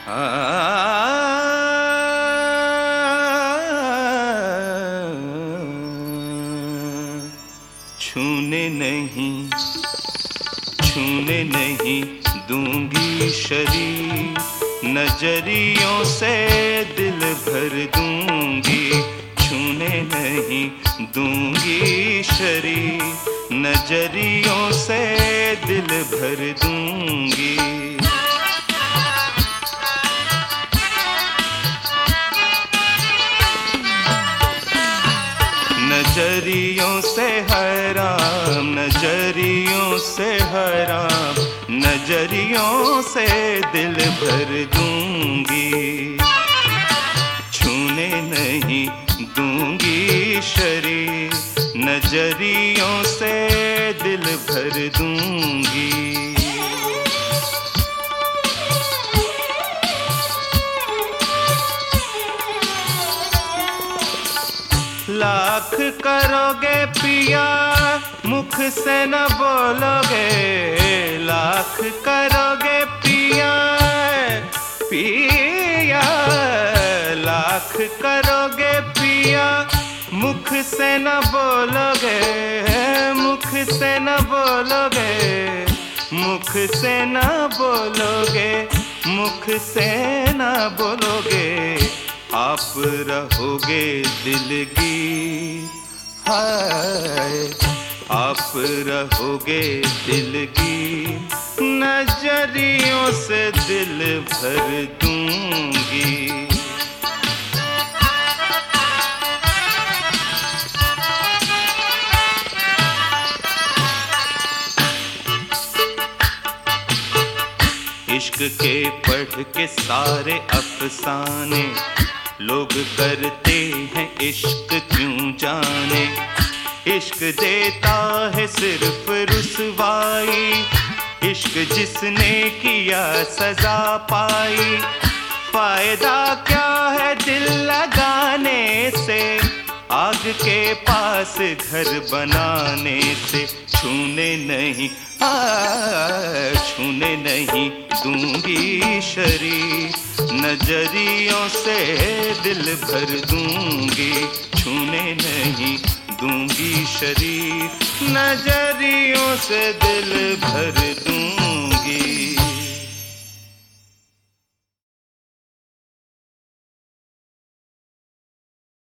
छूने नहीं दूंगी शरीर, नजरियों से दिल भर दूंगी। छूने नहीं दूंगी शरीर, नजरियों से दिल भर दूंगी। नजरियों से हराम, नजरियों से हराम, नजरियों से दिल भर दूंगी। छूने नहीं दूंगी शरीर, नजरियों से दिल भर दूंगी। लाख करोगे पिया, मुख से न बोलोगे। लाख करोगे पिया, पिया लाख करोगे पिया, मुख से न बोलोगे। मुख से न बोलोगे, मुख से न बोलोगे, मुख से न बोलोगे। आप रहोगे दिल की, हाय आप रहोगे दिल की, नजरियों से दिल भर दूंगी। इश्क के पढ़ के सारे अफसाने, लोग करते हैं इश्क क्यों जाने। इश्क देता है सिर्फ रुसवाई, इश्क जिसने किया सजा पाई। फायदा क्या है दिल लगाने से, आग के पास घर बनाने से। छूने नहीं छूने नहीं दूंगी शरीर, नजरियों से दिल भर दूंगी। छूने नहीं दूंगी शरीर, नजरियों से दिल भर दूंगी।